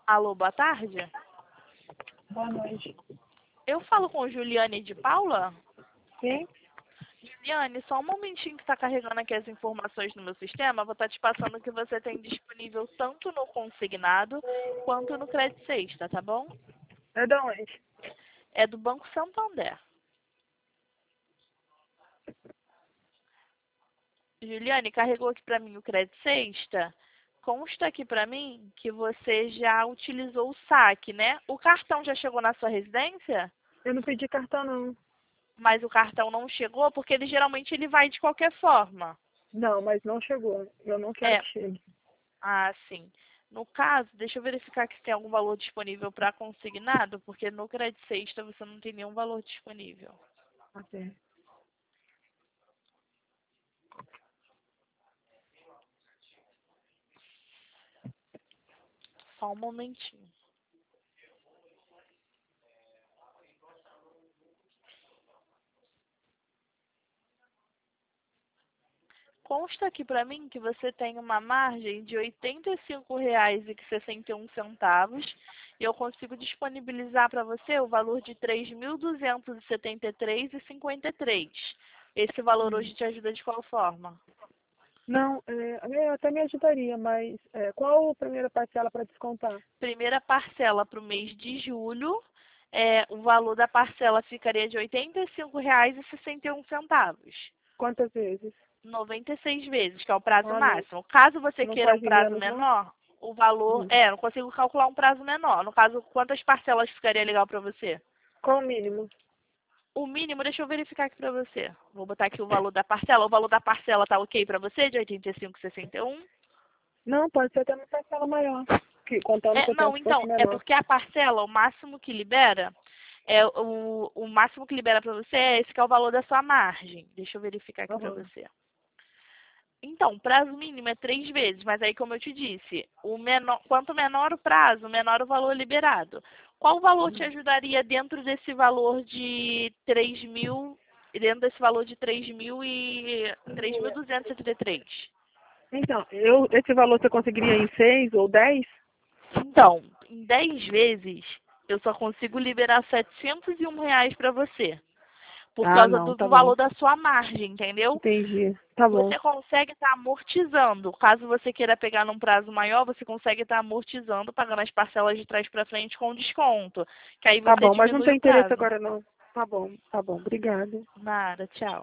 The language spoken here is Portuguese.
Alô, boa tarde. Boa noite. Eu falo com Juliane de Paula? Sim? Juliane, só um momentinho que está carregando aqui as informações no meu sistema. Vou estar te passando o que você tem disponível tanto no consignado quanto no crédito sexta, tá bom? É de onde? É do Banco Santander. Juliane, carregou aqui para mim o crédito sexta. Consta aqui para mim que você já utilizou o saque, né? O cartão já chegou na sua residência? Eu não pedi cartão, não. Mas o cartão não chegou porque ele geralmente ele vai de qualquer forma. Não, mas não chegou. Eu não quero É, que chegue. sim. No caso, deixa eu verificar que se tem algum valor disponível para consignado, porque no crédito sexta você não tem nenhum valor disponível. Até. Só um momentinho. Consta aqui para mim que você tem uma margem de R$ 85,61 e eu consigo disponibilizar para você o valor de R$ 3.273,53. Esse valor hoje te ajuda de qual forma? Não, eu até me ajudaria, mas qual a primeira parcela para descontar? Primeira parcela para o mês de julho, o valor da parcela ficaria de R$ 85,61. Quantas vezes? 96 vezes, que é o prazo Ah, não. máximo. Caso você Não queira um pode ir prazo menos, não? menor, o valor... Hum. não consigo calcular um prazo menor. No caso, quantas parcelas ficaria legal para você? Qual o mínimo? O mínimo, deixa eu verificar aqui para você. Vou botar aqui o valor da parcela. O valor da parcela tá ok para você, de 85,61? Não, pode ser até uma parcela maior. Que, contando que o Não, tempo fosse então, é menor. porque a parcela, o máximo que libera, o máximo que libera para você é esse que é o valor da sua margem. Deixa eu verificar aqui para Aham. você. Então, o prazo mínimo é 3 vezes, mas aí, como eu te disse, quanto menor o prazo, menor o valor liberado. Qual valor te ajudaria dentro desse valor de 3.000, dentro desse valor de 3.273? Então, esse valor você conseguiria em 6 ou 10? Então, em 10 vezes, eu só consigo liberar R$ 701 para você, por Ah, causa não, do tá bom. valor da sua margem, entendeu? Entendi. Tá bom. Você consegue estar amortizando. Caso você queira pegar num prazo maior, você consegue estar amortizando, pagando as parcelas de trás para frente com desconto. Que aí Tá você bom, mas não diminui tem o interesse prazo. agora não. Tá bom, obrigada. Nada, tchau.